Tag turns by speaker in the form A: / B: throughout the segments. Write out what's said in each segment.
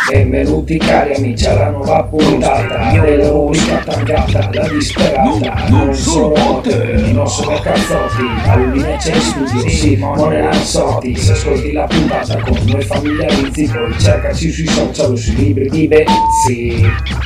A: Benvenuti cari amici alla nuova puntata della rubrica tagliata, la disperata. Non solo botte, non solo cazzotti, Paolina c'è in studio, Simone Lanzotti. Se ascolti la puntata con noi familiarizzi, poi cercaci sui social o sui libri di Bezzi.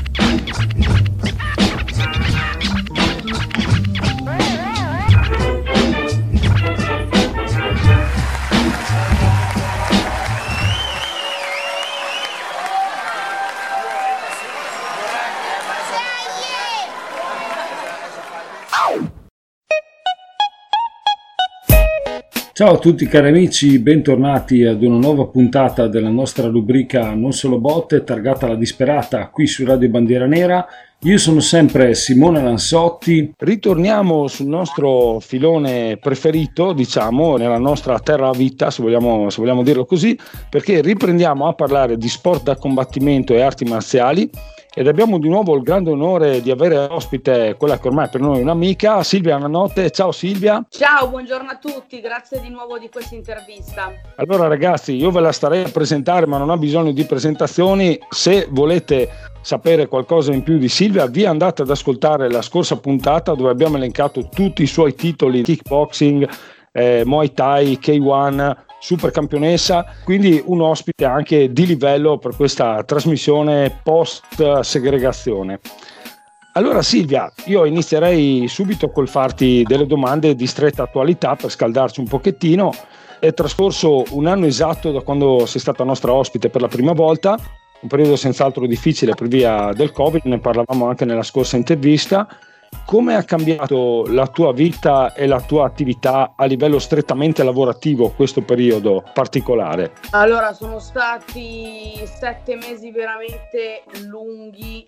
B: Ciao a tutti cari amici, bentornati ad una nuova puntata della nostra rubrica Non solo botte, targata alla disperata, qui su Radio Bandiera Nera. Io sono sempre Simone Lanzotti. Ritorniamo sul nostro filone preferito, diciamo, nella nostra terra vita, se vogliamo dirlo così, perché riprendiamo a parlare di sport da combattimento e arti marziali. Ed abbiamo di nuovo il grande onore di avere ospite quella che ormai per noi è un'amica, Silvia Nanotte. Ciao Silvia.
C: Ciao, buongiorno a tutti, grazie di nuovo di questa intervista.
B: Allora ragazzi, io ve la starei a presentare, ma non ha bisogno di presentazioni. Se volete sapere qualcosa in più di Silvia, vi andate ad ascoltare la scorsa puntata dove abbiamo elencato tutti i suoi titoli: kickboxing, Muay Thai, K1, super campionessa, quindi un ospite anche di livello per questa trasmissione post segregazione. Allora Silvia, io inizierei subito col farti delle domande di stretta attualità per scaldarci un pochettino. È trascorso un anno esatto da quando sei stata nostra ospite per la prima volta, un periodo senz'altro difficile per via del Covid, ne parlavamo anche nella scorsa intervista. Come ha cambiato la tua vita e la tua attività a livello strettamente lavorativo questo periodo particolare?
C: Allora, sono stati 7 mesi veramente lunghi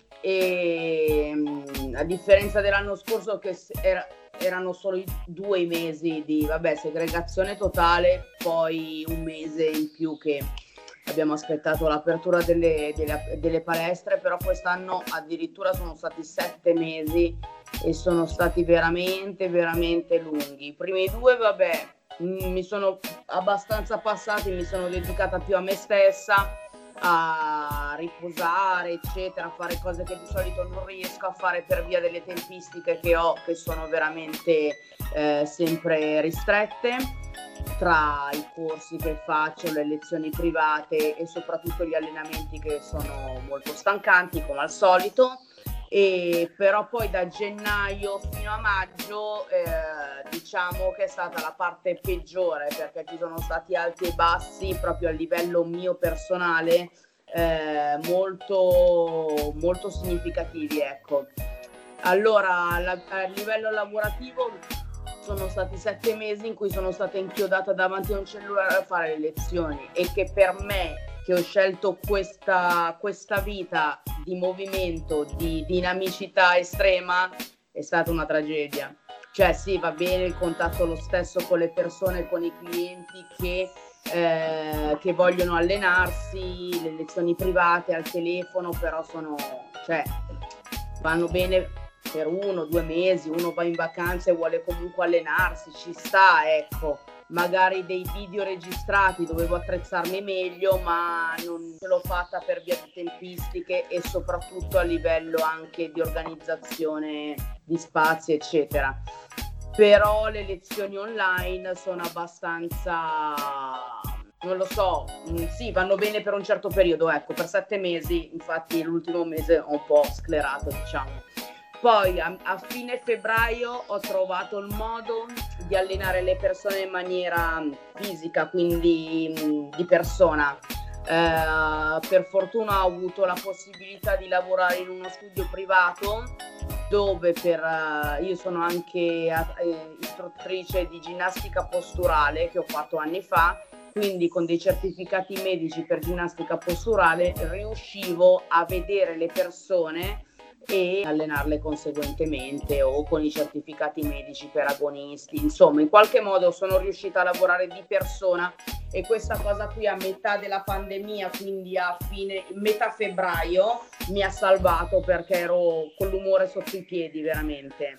C: e a differenza dell'anno scorso che erano solo 2 mesi di segregazione totale, poi un mese in più che abbiamo aspettato l'apertura delle palestre, però quest'anno addirittura sono stati 7 mesi e sono stati veramente veramente lunghi. I primi 2 mi sono abbastanza passati, mi sono dedicata più a me stessa, a riposare eccetera, a fare cose che di solito non riesco a fare per via delle tempistiche che ho, che sono veramente sempre ristrette, tra i corsi che faccio, le lezioni private e soprattutto gli allenamenti che sono molto stancanti come al solito. E però poi da gennaio fino a maggio diciamo che è stata la parte peggiore, perché ci sono stati alti e bassi proprio a livello mio personale molto molto significativi, ecco. Allora a livello lavorativo sono stati 7 mesi in cui sono stata inchiodata davanti a un cellulare a fare le lezioni, e che per me, che ho scelto questa vita di movimento, di dinamicità estrema, è stata una tragedia. Cioè sì, va bene il contatto lo stesso con le persone, con i clienti che vogliono allenarsi, le lezioni private al telefono, però vanno bene per 1-2 mesi, uno va in vacanza e vuole comunque allenarsi, ci sta, ecco. Magari dei video registrati, dovevo attrezzarmi meglio, ma non ce l'ho fatta per via di tempistiche e soprattutto a livello anche di organizzazione di spazi eccetera. Però le lezioni online sono abbastanza, non lo so, sì, vanno bene per un certo periodo, ecco, per 7 mesi, infatti l'ultimo mese ho un po' sclerato, diciamo. Poi a fine febbraio ho trovato il modo di allenare le persone in maniera fisica, quindi di persona. Per fortuna ho avuto la possibilità di lavorare in uno studio privato dove io sono anche istruttrice di ginnastica posturale che ho fatto anni fa, quindi con dei certificati medici per ginnastica posturale riuscivo a vedere le persone e allenarle conseguentemente, o con i certificati medici per agonisti. Insomma, in qualche modo sono riuscita a lavorare di persona, e questa cosa qui a metà della pandemia, quindi metà febbraio, mi ha salvato, perché ero con l'umore sotto i piedi veramente.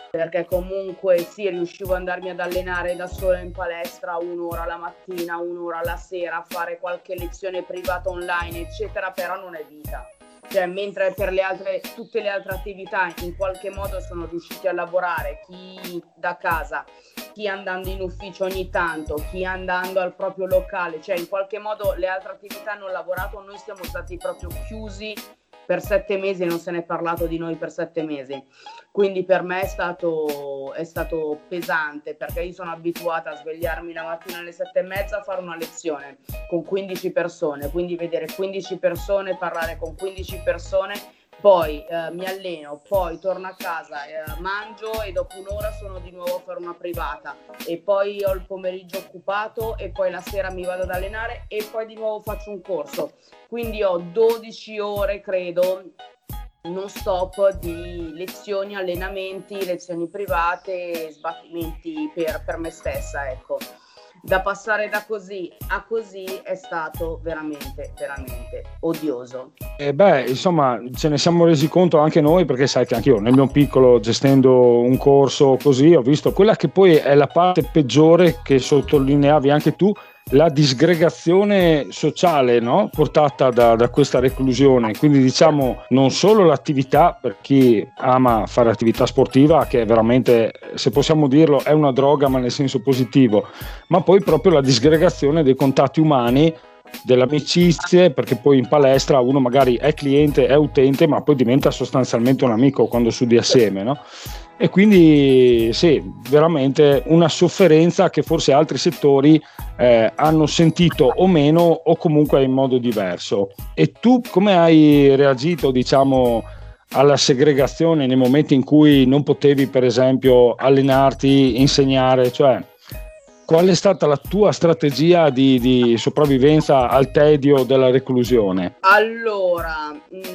C: perché comunque sì, riuscivo ad andarmi ad allenare da sola in palestra 1 ora la mattina, 1 ora la sera, fare qualche lezione privata online, eccetera, però non è vita. Cioè, mentre per tutte le altre attività in qualche modo sono riusciti a lavorare, chi da casa, chi andando in ufficio ogni tanto, chi andando al proprio locale, cioè in qualche modo le altre attività hanno lavorato, noi siamo stati proprio chiusi per 7 mesi e non se n'è parlato di noi per 7 mesi. Quindi per me è stato pesante, perché io sono abituata a svegliarmi la mattina alle 7:30 a fare una lezione con 15 persone, quindi vedere 15 persone, parlare con 15 persone, poi mi alleno, poi torno a casa, mangio e dopo un'ora sono di nuovo a fare una privata e poi ho il pomeriggio occupato e poi la sera mi vado ad allenare e poi di nuovo faccio un corso. Quindi ho 12 ore, credo, non stop di lezioni, allenamenti, lezioni private, sbattimenti per me stessa, ecco. Da passare da così a così è stato veramente, veramente odioso.
B: Insomma, ce ne siamo resi conto anche noi, perché sai che anche io nel mio piccolo, gestendo un corso così, ho visto quella che poi è la parte peggiore che sottolineavi anche tu, la disgregazione sociale, no? Portata da questa reclusione. Quindi diciamo non solo l'attività, per chi ama fare attività sportiva, che è veramente, se possiamo dirlo, è una droga ma nel senso positivo, ma poi proprio la disgregazione dei contatti umani, delle amicizie, perché poi in palestra uno magari è cliente, è utente, ma poi diventa sostanzialmente un amico quando studi assieme, no? E quindi sì, veramente una sofferenza che forse altri settori hanno sentito o meno, o comunque in modo diverso. E tu come hai reagito, diciamo, alla segregazione nei momenti in cui non potevi, per esempio, allenarti, insegnare? Cioè, qual è stata la tua strategia di sopravvivenza al tedio della reclusione?
C: Allora,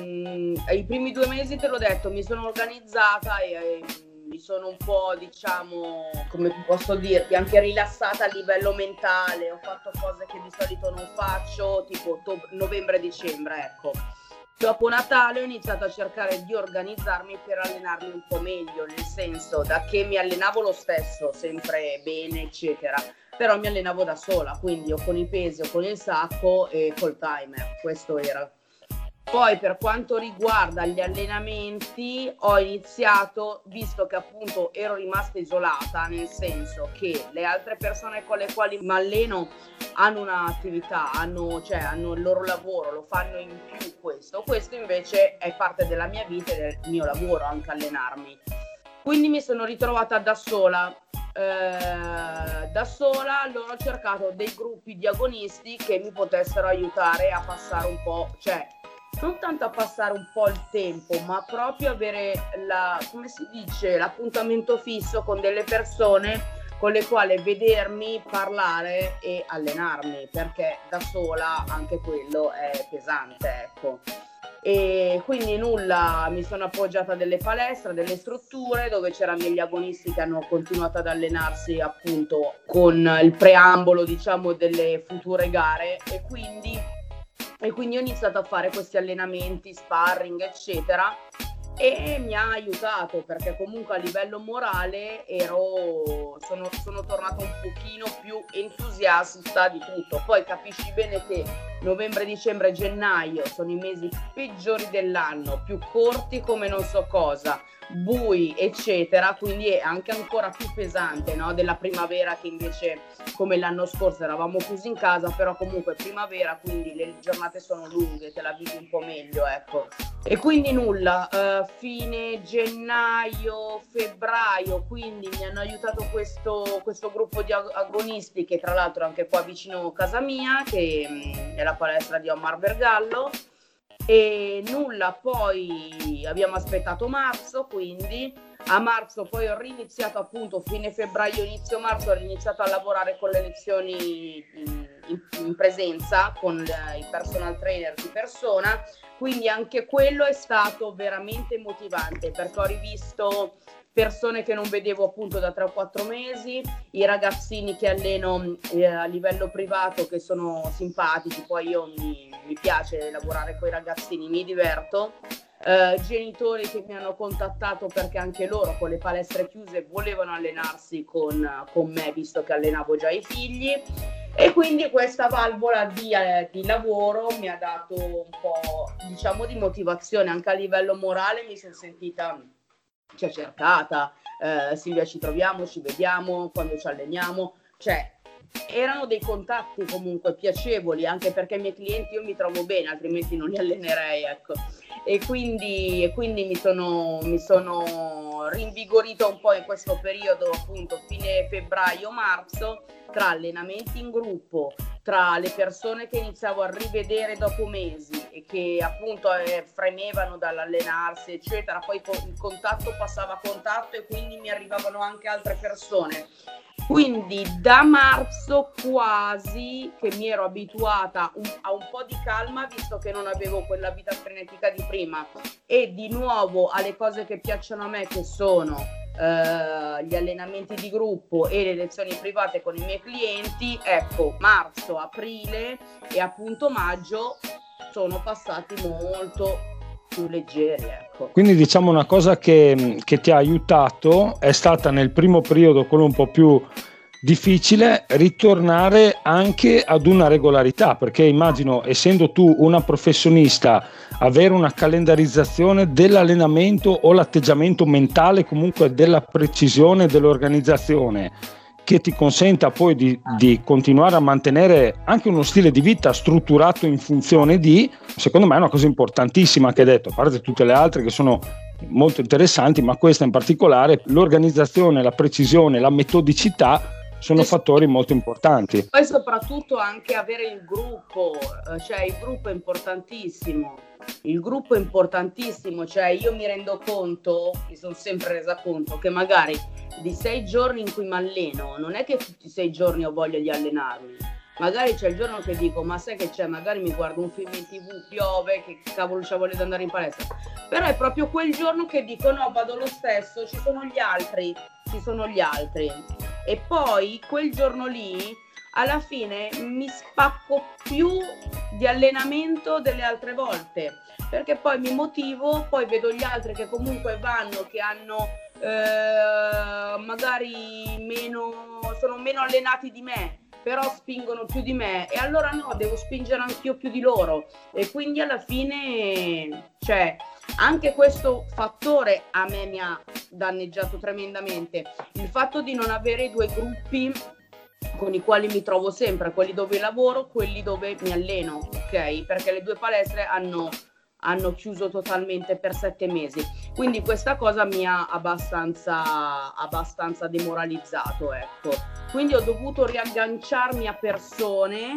C: i primi 2 mesi te l'ho detto, mi sono organizzata e mi sono un po', diciamo, come posso dirti, anche rilassata a livello mentale, ho fatto cose che di solito non faccio, tipo novembre-dicembre, ecco. Dopo Natale ho iniziato a cercare di organizzarmi per allenarmi un po' meglio, nel senso, da che mi allenavo lo stesso, sempre bene, eccetera, però mi allenavo da sola, quindi o con i pesi o con il sacco e col timer, questo era. Poi per quanto riguarda gli allenamenti ho iniziato, visto che appunto ero rimasta isolata, nel senso che le altre persone con le quali mi alleno hanno un'attività, hanno il loro lavoro, lo fanno in più questo invece è parte della mia vita e del mio lavoro anche allenarmi. Quindi mi sono ritrovata da sola. Allora ho cercato dei gruppi di agonisti che mi potessero aiutare a passare un po', cioè non tanto a passare un po' il tempo, ma proprio avere l'appuntamento fisso con delle persone con le quali vedermi, parlare e allenarmi, perché da sola anche quello è pesante, ecco. E quindi nulla, mi sono appoggiata a delle palestre, delle strutture dove c'erano degli agonisti che hanno continuato ad allenarsi appunto con il preambolo, diciamo, delle future gare e quindi ho iniziato a fare questi allenamenti, sparring, eccetera, e mi ha aiutato perché comunque a livello morale sono tornata un pochino più entusiasta di tutto. Poi capisci bene che novembre, dicembre e gennaio sono i mesi peggiori dell'anno, più corti come non so cosa, bui eccetera, quindi è anche ancora più pesante, no? Della primavera, che invece come l'anno scorso eravamo chiusi in casa, però comunque primavera, quindi le giornate sono lunghe, te la vivi un po' meglio, ecco. E quindi nulla, fine gennaio, febbraio, quindi mi hanno aiutato questo gruppo di agonisti, che tra l'altro è anche qua vicino a casa mia, che è la palestra di Omar Bergallo. E nulla, poi abbiamo aspettato marzo, quindi a marzo poi ho riniziato, appunto fine febbraio, inizio marzo ho riniziato a lavorare con le lezioni in presenza con i personal trainer di persona, quindi anche quello è stato veramente motivante, perché ho rivisto persone che non vedevo appunto da 3 o 4 mesi, i ragazzini che alleno a livello privato che sono simpatici, poi io mi piace lavorare con i ragazzini, mi diverto, genitori che mi hanno contattato perché anche loro con le palestre chiuse volevano allenarsi con me, visto che allenavo già i figli, e quindi questa valvola di lavoro mi ha dato un po', diciamo, di motivazione anche a livello morale. Mi sono sentita cercata, Silvia, ci troviamo, ci vediamo quando ci alleniamo, cioè erano dei contatti comunque piacevoli, anche perché i miei clienti io mi trovo bene, altrimenti non li allenerei, ecco. E quindi mi sono rinvigorita un po' in questo periodo, appunto fine febbraio-marzo, tra allenamenti in gruppo, tra le persone che iniziavo a rivedere dopo mesi e che appunto fremevano dall'allenarsi, eccetera. Poi il contatto passava a contatto e quindi mi arrivavano anche altre persone. Quindi da marzo quasi che mi ero abituata a un po' di calma, visto che non avevo quella vita frenetica di prima, e di nuovo alle cose che piacciono a me, che sono gli allenamenti di gruppo e le lezioni private con i miei clienti. Ecco, marzo, aprile e appunto maggio sono passati molto più leggeri, ecco.
B: Quindi diciamo una cosa che ti ha aiutato è stata nel primo periodo, quello un po' più difficile, ritornare anche ad una regolarità, perché immagino, essendo tu una professionista, avere una calendarizzazione dell'allenamento o l'atteggiamento mentale, comunque della precisione dell'organizzazione, che ti consenta poi di continuare a mantenere anche uno stile di vita strutturato in funzione di, secondo me è una cosa importantissima che hai detto, a parte tutte le altre che sono molto interessanti, ma questa in particolare, l'organizzazione, la precisione, la metodicità sono fattori molto importanti.
C: Poi soprattutto anche avere il gruppo, cioè il gruppo è importantissimo. Il gruppo è importantissimo, cioè io mi rendo conto, mi sono sempre resa conto che magari di 6 giorni in cui mi alleno, non è che tutti i 6 giorni ho voglia di allenarmi. Magari c'è il giorno che dico, ma sai che c'è, magari mi guardo un film in TV, piove, che cavolo c'ho voglia di andare in palestra. Però è proprio quel giorno che dico, no, vado lo stesso, ci sono gli altri. E poi quel giorno lì, alla fine, mi spacco più di allenamento delle altre volte, perché poi mi motivo, poi vedo gli altri che comunque vanno, che hanno magari sono meno allenati di me, però spingono più di me, e allora no, devo spingere anch'io più di loro. E quindi alla fine, cioè, anche questo fattore a me mi ha danneggiato tremendamente, il fatto di non avere 2 gruppi con i quali mi trovo sempre, quelli dove lavoro, quelli dove mi alleno, ok? Perché le 2 palestre hanno chiuso totalmente per 7 mesi, quindi questa cosa mi ha abbastanza demoralizzato, ecco. Quindi ho dovuto riagganciarmi a persone,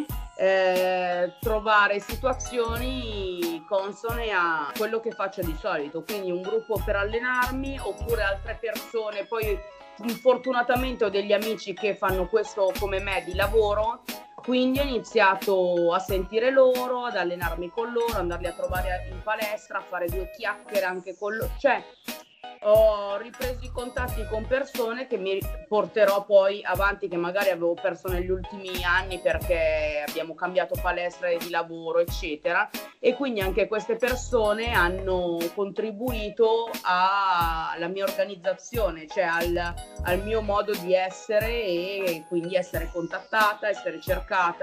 C: trovare situazioni consone a quello che faccio di solito, quindi un gruppo per allenarmi oppure altre persone. Poi fortunatamente ho degli amici che fanno questo come me di lavoro, quindi ho iniziato a sentire loro, ad allenarmi con loro, andarli a trovare in palestra, a fare 2 chiacchiere anche con loro, cioè ho ripreso i contatti con persone che mi porterò poi avanti, che magari avevo perso negli ultimi anni perché abbiamo cambiato palestra di lavoro, eccetera, e quindi anche queste persone hanno contribuito alla mia organizzazione, cioè al mio modo di essere, e quindi essere contattata, essere cercata,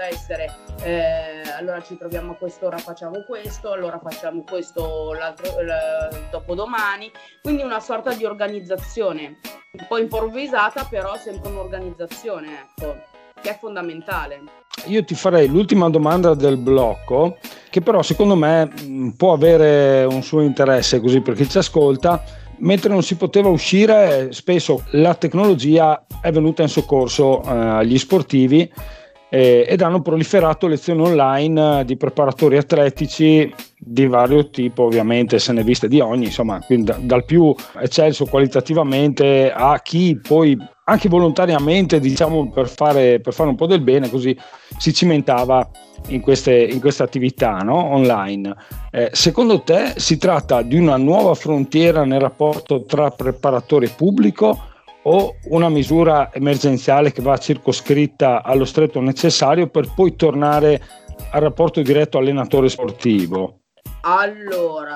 C: allora ci troviamo a quest'ora, facciamo questo, allora facciamo questo dopodomani, quindi una sorta di organizzazione un po' improvvisata, però sempre un'organizzazione, ecco, che è fondamentale.
B: Io ti farei l'ultima domanda del blocco, che però secondo me può avere un suo interesse così per chi ci ascolta. Mentre non si poteva uscire, spesso la tecnologia è venuta in soccorso agli sportivi ed hanno proliferato lezioni online di preparatori atletici di vario tipo, ovviamente se ne viste di ogni, insomma, quindi dal più eccelso qualitativamente a chi poi anche volontariamente, diciamo, per fare un po' del bene, così si cimentava in queste attività, no? Online. Secondo te si tratta di una nuova frontiera nel rapporto tra preparatore e pubblico, o una misura emergenziale che va circoscritta allo stretto necessario per poi tornare al rapporto diretto allenatore sportivo?
C: Allora,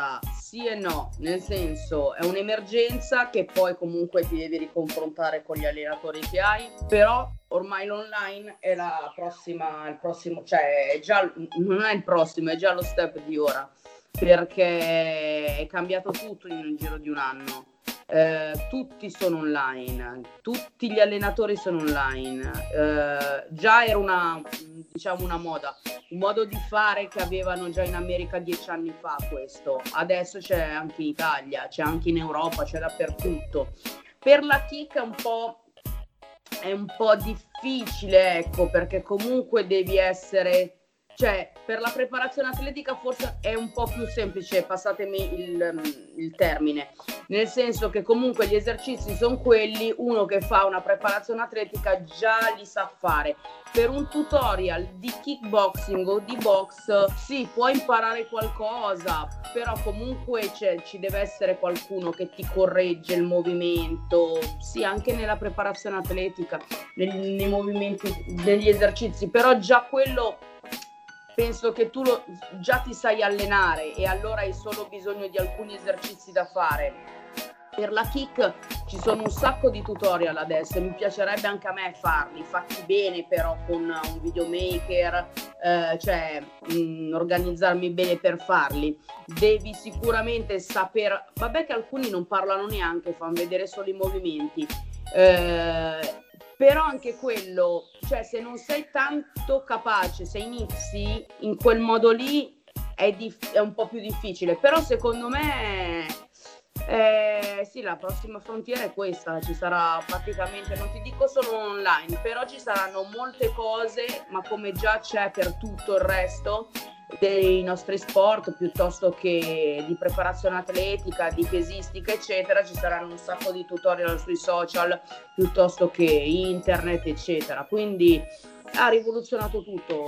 C: sì e no, nel senso è un'emergenza che poi comunque ti devi riconfrontare con gli allenatori che hai, però ormai l'online è la prossima, il prossimo, cioè è già, non è il prossimo, è già lo step di ora, perché è cambiato tutto in un giro di un anno. Tutti sono online, tutti gli allenatori sono online, già era una moda, un modo di fare che avevano già in America 10 anni fa questo, adesso c'è anche in Italia, c'è anche in Europa, c'è dappertutto. Per la kick è un po' difficile, ecco, perché comunque devi essere, cioè per la preparazione atletica forse è un po' più semplice, passatemi il termine, nel senso che comunque gli esercizi sono quelli, uno che fa una preparazione atletica già li sa fare. Per un tutorial di kickboxing o di box sì, puoi imparare qualcosa, però comunque ci deve essere qualcuno che ti corregge il movimento, sì, anche nella preparazione atletica, nei movimenti degli esercizi, però già quello penso che tu già ti sai allenare e allora hai solo bisogno di alcuni esercizi da fare. Per la kick ci sono un sacco di tutorial adesso e mi piacerebbe anche a me farli, fatti bene però con un videomaker, organizzarmi bene per farli. Devi sicuramente saper, vabbè che alcuni non parlano neanche, fanno vedere solo i movimenti, però anche quello, cioè se non sei tanto capace, se inizi in quel modo lì è un po' più difficile, però secondo me sì, la prossima frontiera è questa, ci sarà praticamente, non ti dico solo online, però ci saranno molte cose, ma come già c'è per tutto il resto dei nostri sport, piuttosto che di preparazione atletica, di pesistica eccetera, ci saranno un sacco di tutorial sui social piuttosto che internet eccetera, quindi ha rivoluzionato tutto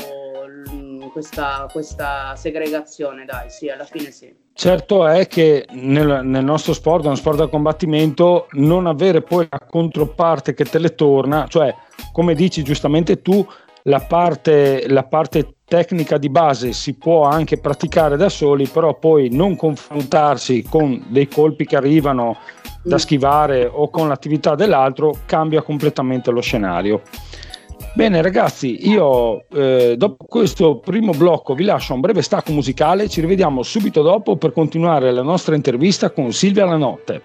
C: questa segregazione, dai, sì, alla fine sì.
B: Certo è che nel nostro sport, uno sport da combattimento, non avere poi la controparte che te le torna, cioè come dici giustamente tu, la parte tecnica di base si può anche praticare da soli, però poi non confrontarsi con dei colpi che arrivano da schivare o con l'attività dell'altro cambia completamente lo scenario. Bene ragazzi, io dopo questo primo blocco vi lascio un breve stacco musicale, ci rivediamo subito dopo per continuare la nostra intervista con Silvia Lanotte.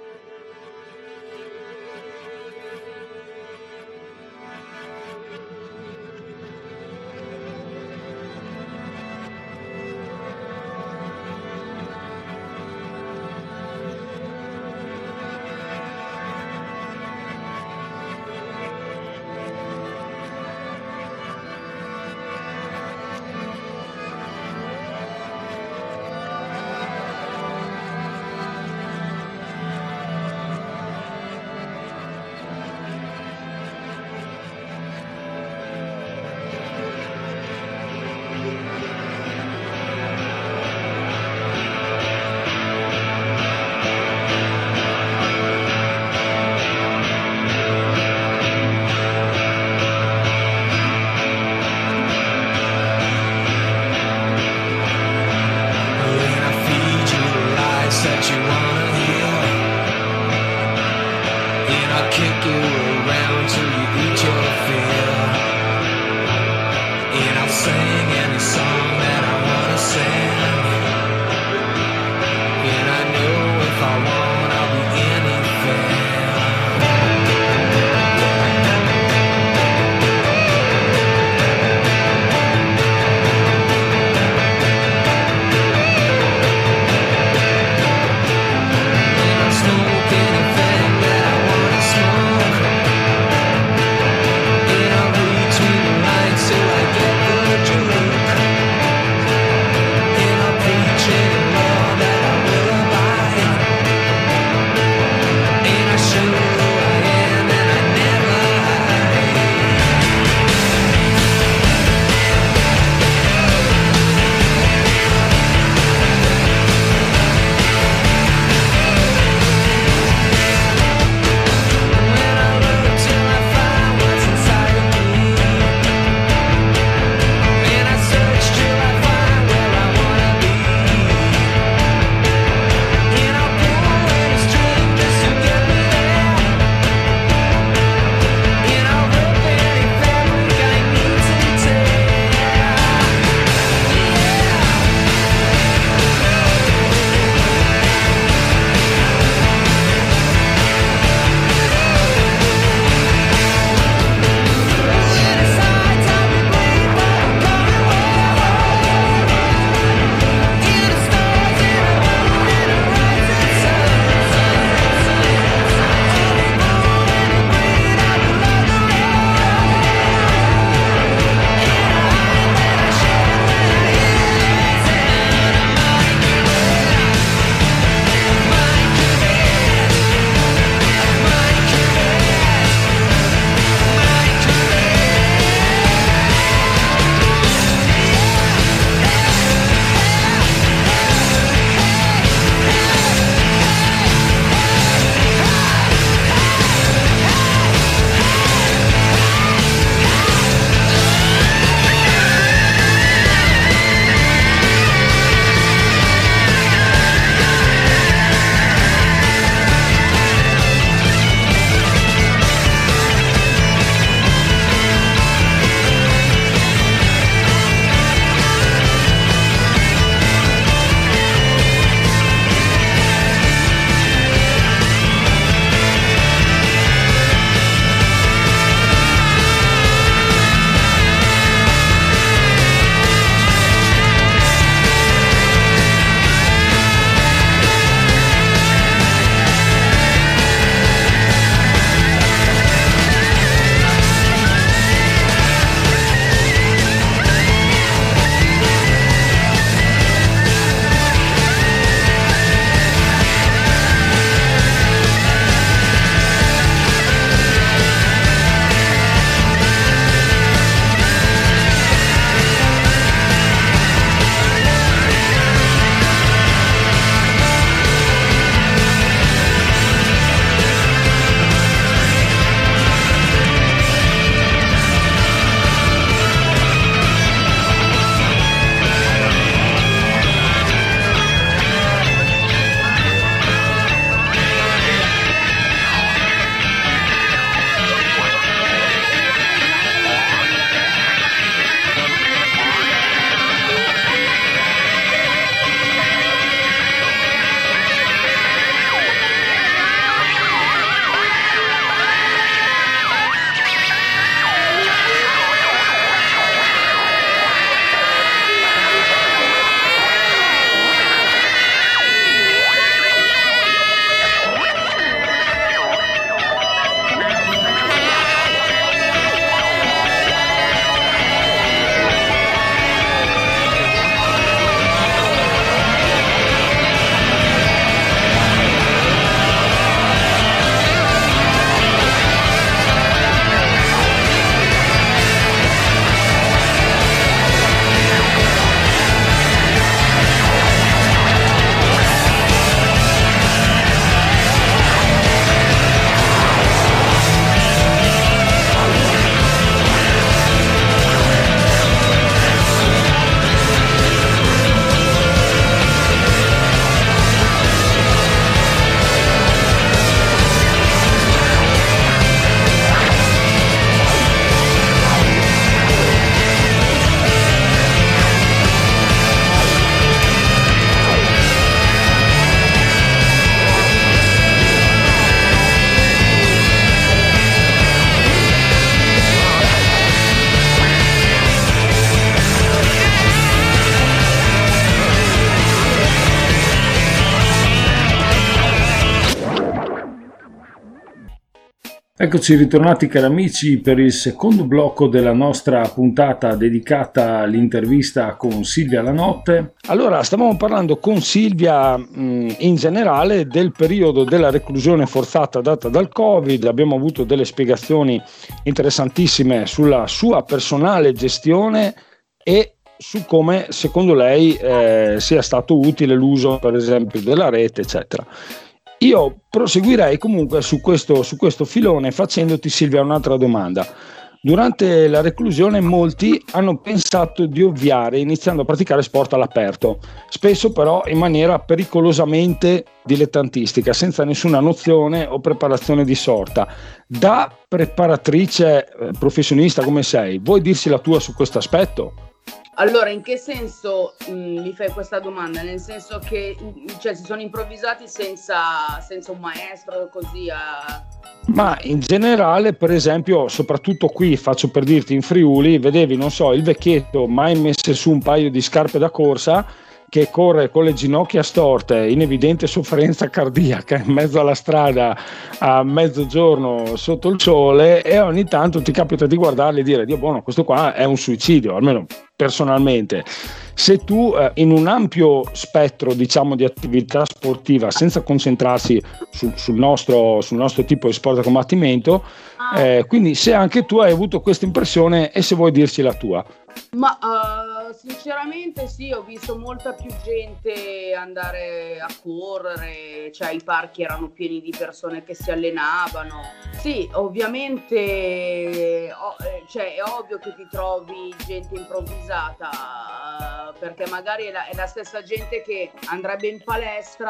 B: Eccoci ritornati cari amici per il secondo blocco della nostra puntata dedicata all'intervista con Silvia Lanotte. Allora, stavamo parlando con Silvia in generale del periodo della reclusione forzata data dal Covid. Abbiamo avuto delle spiegazioni interessantissime sulla sua personale gestione e su come secondo lei sia stato utile l'uso per esempio della rete eccetera. Io proseguirei comunque su questo filone facendoti, Silvia, un'altra domanda. Durante la reclusione molti hanno pensato di ovviare iniziando a praticare sport all'aperto, spesso però in maniera pericolosamente dilettantistica, senza nessuna nozione o preparazione di sorta. Da preparatrice professionista come sei, vuoi dirsi la tua su questo aspetto?
C: Allora, in che senso mi fai questa domanda? Nel senso che si sono improvvisati senza un maestro così
B: Ma in generale, per esempio, soprattutto qui, faccio per dirti, in Friuli, vedevi, non so, il vecchietto mai messo su un paio di scarpe da corsa che corre con le ginocchia storte in evidente sofferenza cardiaca in mezzo alla strada a mezzogiorno sotto il sole, e ogni tanto ti capita di guardarli e dire: Dio buono, questo qua è un suicidio, almeno personalmente. Se tu in un ampio spettro, diciamo, di attività sportiva, senza concentrarsi sul nostro tipo di sport da combattimento, quindi se anche tu hai avuto questa impressione e se vuoi dirci la tua.
C: Ma sinceramente sì, ho visto molta più gente andare a correre, cioè i parchi erano pieni di persone che si allenavano. Sì, ovviamente è ovvio che ti trovi gente improvvisata, perché magari è la stessa gente che andrebbe in palestra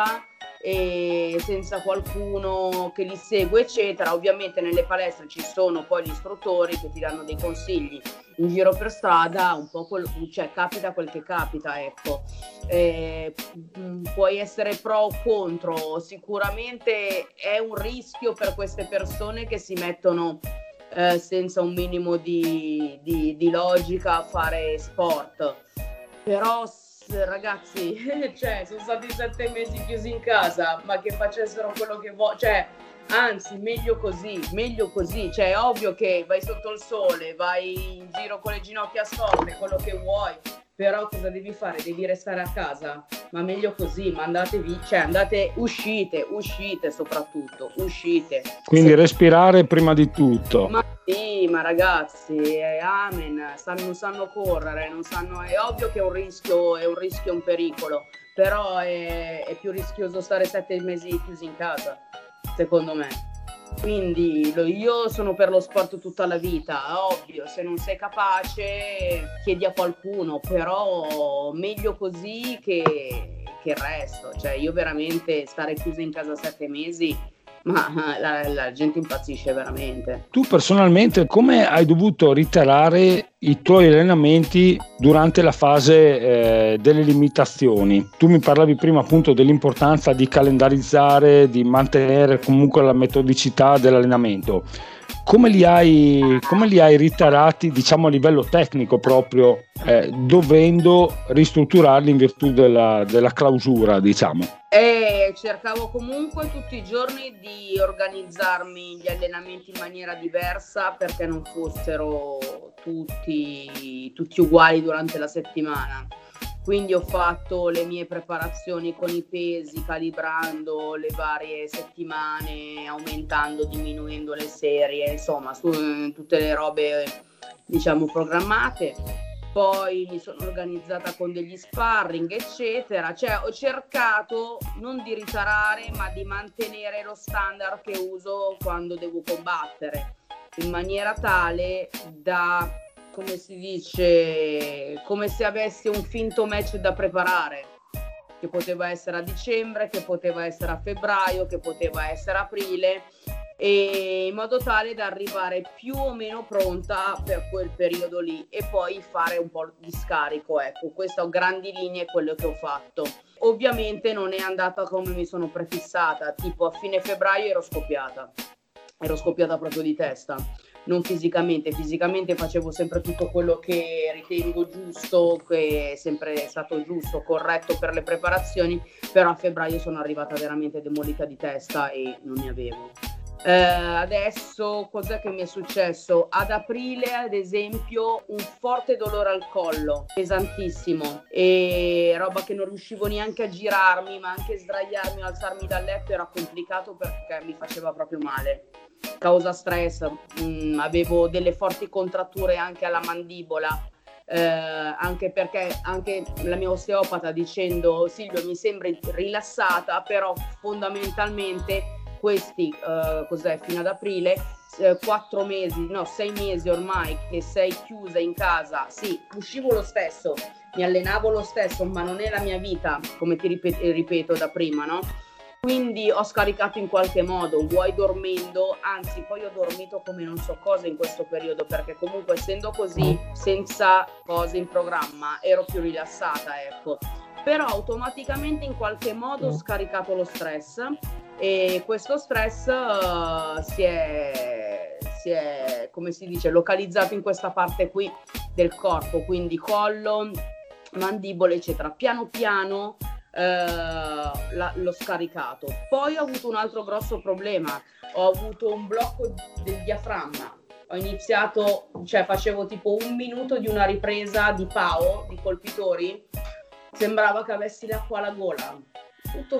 C: e senza qualcuno che li segue eccetera. Ovviamente nelle palestre ci sono poi gli istruttori che ti danno dei consigli in giro per strada, un po' capita quel che capita, ecco. Puoi essere pro o contro, sicuramente è un rischio per queste persone che si mettono senza un minimo di logica a fare sport, però ragazzi, sono stati 7 mesi chiusi in casa, ma che facessero quello che anzi meglio così, cioè è ovvio che vai sotto il sole, vai in giro con le ginocchia storte, quello che vuoi, però cosa devi fare? Devi restare a casa, ma meglio così, ma uscite soprattutto, uscite.
B: Quindi respirare prima di tutto.
C: Ma sì, ma ragazzi, amen, non sanno correre, è ovvio che è un rischio, un pericolo, però è più rischioso stare 7 mesi chiusi in casa, secondo me. Quindi io sono per lo sport tutta la vita, ovvio, se non sei capace chiedi a qualcuno, però meglio così che il resto. Cioè io veramente stare chiusa in casa 7 mesi, ma la gente impazzisce veramente.
B: Tu personalmente come hai dovuto ritarare i tuoi allenamenti durante la fase delle limitazioni? Tu mi parlavi prima appunto dell'importanza di calendarizzare, di mantenere comunque la metodicità dell'allenamento. Come li hai ritarati, diciamo, a livello tecnico proprio, dovendo ristrutturarli in virtù della clausura, diciamo?
C: Cercavo comunque tutti i giorni di organizzarmi gli allenamenti in maniera diversa perché non fossero tutti uguali durante la settimana. Quindi ho fatto le mie preparazioni con i pesi, calibrando le varie settimane, aumentando, diminuendo le serie, insomma, su tutte le robe, diciamo, programmate. Poi mi sono organizzata con degli sparring, eccetera. Cioè ho cercato non di ritarare, ma di mantenere lo standard che uso quando devo combattere, in maniera tale da, come si dice, come se avessi un finto match da preparare, che poteva essere a dicembre, che poteva essere a febbraio, che poteva essere a aprile, e in modo tale da arrivare più o meno pronta per quel periodo lì e poi fare un po' di scarico. Ecco, questo a grandi linee è quello che ho fatto. Ovviamente non è andata come mi sono prefissata, tipo a fine febbraio ero scoppiata proprio di testa, non fisicamente facevo sempre tutto quello che ritengo giusto, che è sempre stato giusto, corretto per le preparazioni, però a febbraio sono arrivata veramente demolita di testa e non ne avevo. Adesso cos'è che mi è successo? Ad aprile, ad esempio, un forte dolore al collo, pesantissimo, e roba che non riuscivo neanche a girarmi, ma anche sdraiarmi o alzarmi dal letto era complicato perché mi faceva proprio male. Causa stress, avevo delle forti contratture anche alla mandibola. Anche perché anche la mia osteopata dicendo Silvia mi sembri rilassata, però fondamentalmente questi cos'è fino ad aprile 4 mesi, no 6 mesi ormai che sei chiusa in casa. Sì, uscivo lo stesso, mi allenavo lo stesso, ma non è la mia vita, come ti ripeto da prima, no? Quindi ho scaricato in qualche modo, vuoi dormendo, anzi poi ho dormito come non so cosa in questo periodo, perché comunque essendo così, senza cose in programma, ero più rilassata, ecco. Però automaticamente in qualche modo ho scaricato lo stress, e questo stress si è, come si dice, localizzato in questa parte qui del corpo, quindi collo, mandibole, eccetera. Piano piano l'ho scaricato. Poi ho avuto un altro grosso problema, ho avuto un blocco del diaframma. Ho iniziato, cioè facevo tipo 1 minuto di una ripresa di PAO, di colpitori, sembrava che avessi l'acqua alla gola. Tutto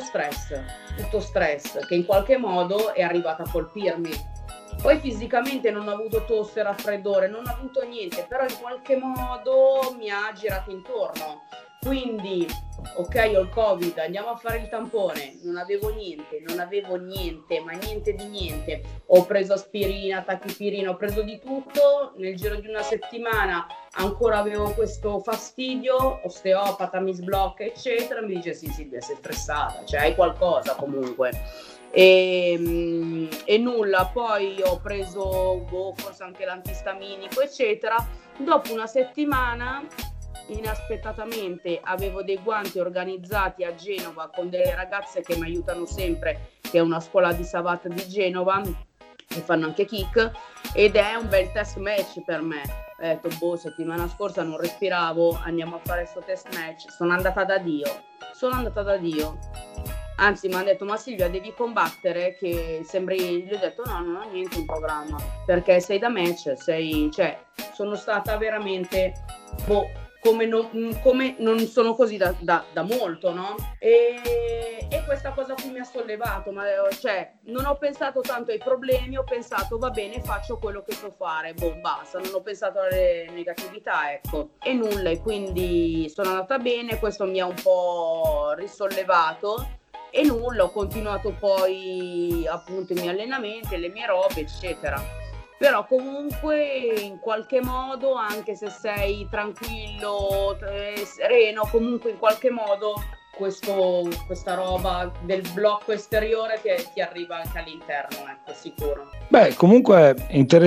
C: stress che in qualche modo è arrivato a colpirmi. Poi fisicamente non ho avuto tosse, raffreddore, non ho avuto niente, però in qualche modo mi ha girato intorno. Quindi, ok, ho il Covid, andiamo a fare il tampone, non avevo niente, ma niente di niente. Ho preso aspirina, tachipirina, ho preso di tutto, nel giro di una settimana ancora avevo questo fastidio, osteopata mi sblocca, eccetera, mi dice sì Silvia, sei stressata, cioè hai qualcosa comunque. E nulla, poi ho preso forse anche l'antistaminico, eccetera. Dopo una settimana inaspettatamente avevo dei guanti organizzati a Genova con delle ragazze che mi aiutano sempre, che è una scuola di Savat di Genova, che fanno anche kick, ed è un bel test match per me. Ho detto settimana scorsa non respiravo, andiamo a fare questo test match. Sono andata da Dio. Anzi mi hanno detto ma Silvia devi combattere, che sembri, gli ho detto no, non ho niente in programma, perché sei da match, cioè sono stata veramente come non sono così da molto, no? E questa cosa qui mi ha sollevato, ma cioè non ho pensato tanto ai problemi, ho pensato va bene, faccio quello che so fare, basta, non ho pensato alle negatività, ecco, e nulla, e quindi sono andata bene, questo mi ha un po' risollevato. E nulla, ho continuato poi appunto i miei allenamenti, le mie robe, eccetera. Però comunque in qualche modo, anche se sei tranquillo, sereno, comunque in qualche modo questa roba del blocco esteriore che ti arriva anche all'interno, ecco, sicuro.
B: Beh, comunque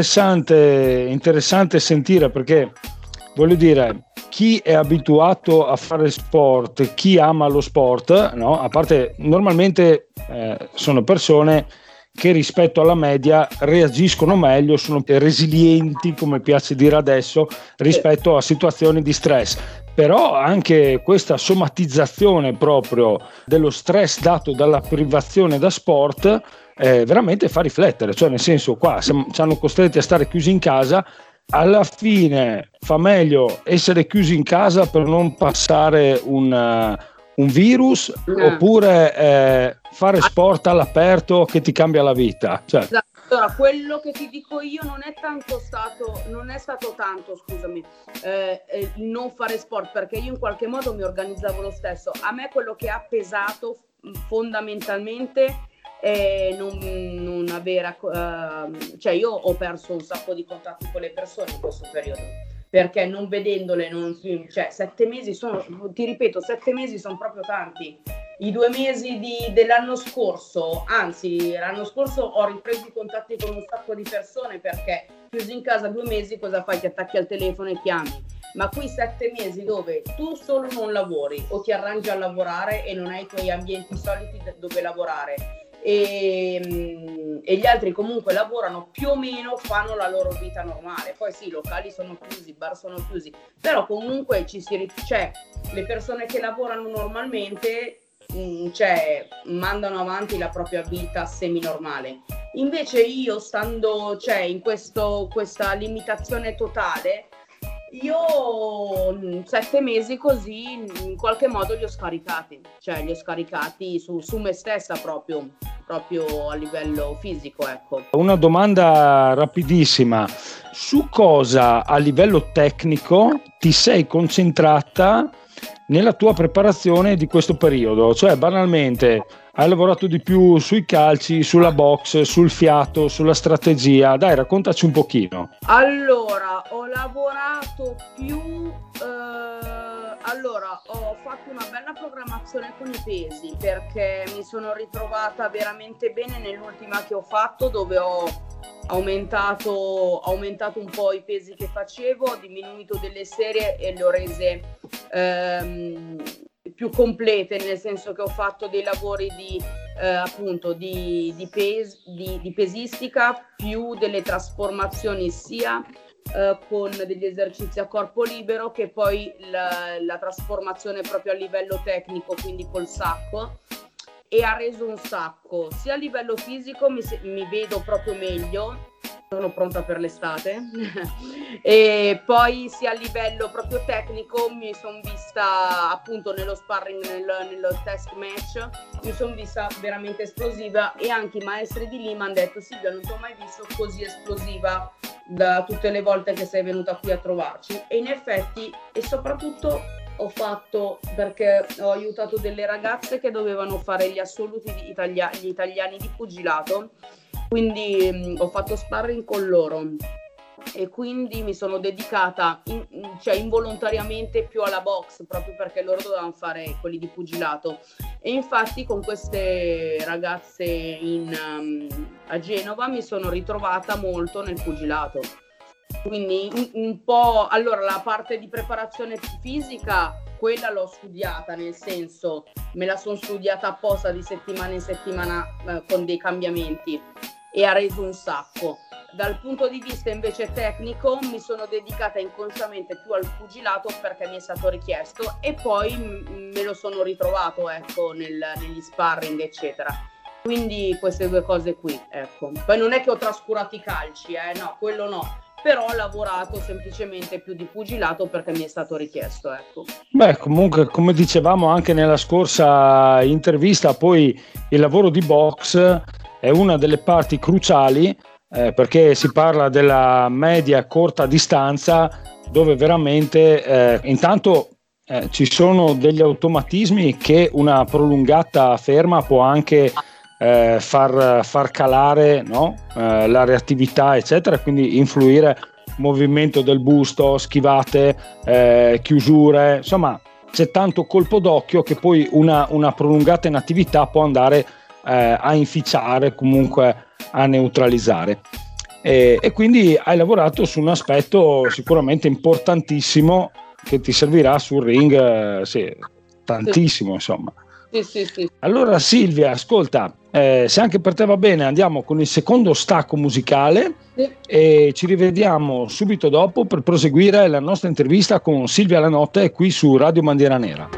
B: interessante sentire, perché voglio dire, chi è abituato a fare sport, chi ama lo sport, no? A parte normalmente sono persone che rispetto alla media reagiscono meglio, sono più resilienti, come piace dire adesso, rispetto a situazioni di stress. Però anche questa somatizzazione proprio dello stress dato dalla privazione da sport veramente fa riflettere, cioè nel senso qua ci hanno costretti a stare chiusi in casa. Alla fine fa meglio essere chiusi in casa per non passare un virus, oppure fare sport all'aperto che ti cambia la vita, cioè.
C: Allora, quello che ti dico io non è stato tanto, scusami, il non fare sport, perché io in qualche modo mi organizzavo lo stesso. A me quello che ha pesato fondamentalmente non avere, cioè io ho perso un sacco di contatti con le persone in questo periodo, perché non vedendole, cioè 7 mesi sono, ti ripeto, 7 mesi sono proprio tanti. I 2 mesi dell'anno scorso, anzi l'anno scorso ho ripreso i contatti con un sacco di persone, perché chiusi in casa 2 mesi cosa fai? Ti attacchi al telefono e chiami. Ma qui 7 mesi dove tu solo non lavori o ti arrangi a lavorare e non hai i tuoi ambienti soliti dove lavorare, e gli altri comunque lavorano più o meno, fanno la loro vita normale. Poi sì, i locali sono chiusi, i bar sono chiusi, però comunque cioè, le persone che lavorano normalmente cioè mandano avanti la propria vita semi-normale. Invece io, stando, cioè, in questa limitazione totale, io 7 mesi così in qualche modo li ho scaricati, cioè li ho scaricati su me stessa proprio a livello fisico, ecco.
B: Una domanda rapidissima: su cosa a livello tecnico ti sei concentrata nella tua preparazione di questo periodo? Cioè, banalmente, hai lavorato di più sui calci, sulla box, sul fiato, sulla strategia? Dai, raccontaci un pochino.
C: Allora, ho lavorato più... Allora, ho fatto una bella programmazione con i pesi, perché mi sono ritrovata veramente bene nell'ultima che ho fatto, dove ho aumentato un po' i pesi che facevo, ho diminuito delle serie e le ho rese più complete, nel senso che ho fatto dei lavori appunto di pesistica, più delle trasformazioni sia con degli esercizi a corpo libero, che poi la trasformazione proprio a livello tecnico, quindi col sacco, e ha reso un sacco. Sia a livello fisico mi vedo proprio meglio, sono pronta per l'estate e poi sia a livello proprio tecnico mi sono vista appunto nello sparring, nello test match, mi sono vista veramente esplosiva, e anche i maestri di lì mi hanno detto: Silvia, non ti ho mai visto così esplosiva da tutte le volte che sei venuta qui a trovarci. E in effetti, e soprattutto ho fatto, perché ho aiutato delle ragazze che dovevano fare gli assoluti gli italiani di pugilato, quindi ho fatto sparring con loro e quindi mi sono dedicata cioè involontariamente più alla box, proprio perché loro dovevano fare quelli di pugilato. E infatti con queste ragazze a Genova mi sono ritrovata molto nel pugilato. Quindi un po', allora, la parte di preparazione fisica, quella l'ho studiata, nel senso me la sono studiata apposta di settimana in settimana con dei cambiamenti, e ha reso un sacco. Dal punto di vista invece tecnico mi sono dedicata inconsciamente più al pugilato, perché mi è stato richiesto, e poi me lo sono ritrovato, ecco, negli sparring eccetera. Quindi queste due cose qui, ecco. Poi non è che ho trascurato i calci, no, quello no, però ho lavorato semplicemente più di pugilato perché mi è stato richiesto, ecco.
B: Beh, comunque, come dicevamo anche nella scorsa intervista, poi il lavoro di box è una delle parti cruciali, perché si parla della media corta distanza, dove veramente intanto ci sono degli automatismi che una prolungata ferma può anche far calare, no? La reattività eccetera, quindi influire movimento del busto, schivate, chiusure, insomma c'è tanto colpo d'occhio che poi una prolungata inattività può andare a inficiare, comunque a neutralizzare, e quindi hai lavorato su un aspetto sicuramente importantissimo che ti servirà sul ring, sì, tantissimo, insomma.
C: Sì.
B: Allora Silvia, ascolta, se anche per te va bene, andiamo con il secondo stacco musicale, sì, e ci rivediamo subito dopo per proseguire la nostra intervista con Silvia Lanotte qui su Radio Bandiera Nera.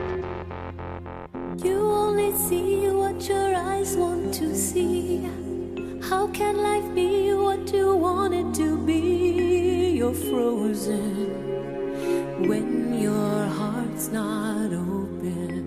D: How can life be what you want it to be? You're frozen when your heart's not open.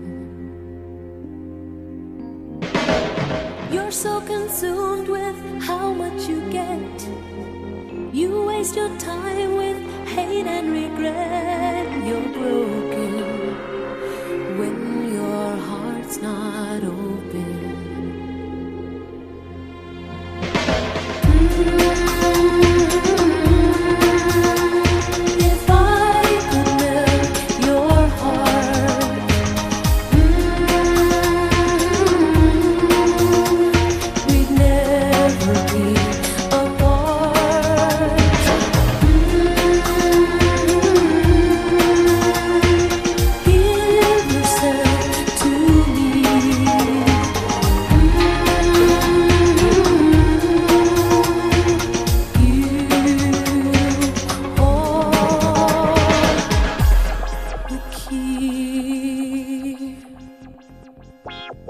D: You're so consumed with how much you get. You waste your time with hate and regret. You're broken when your heart's not open. If I could melt your heart, we'd never be apart. Give yourself to me. The key.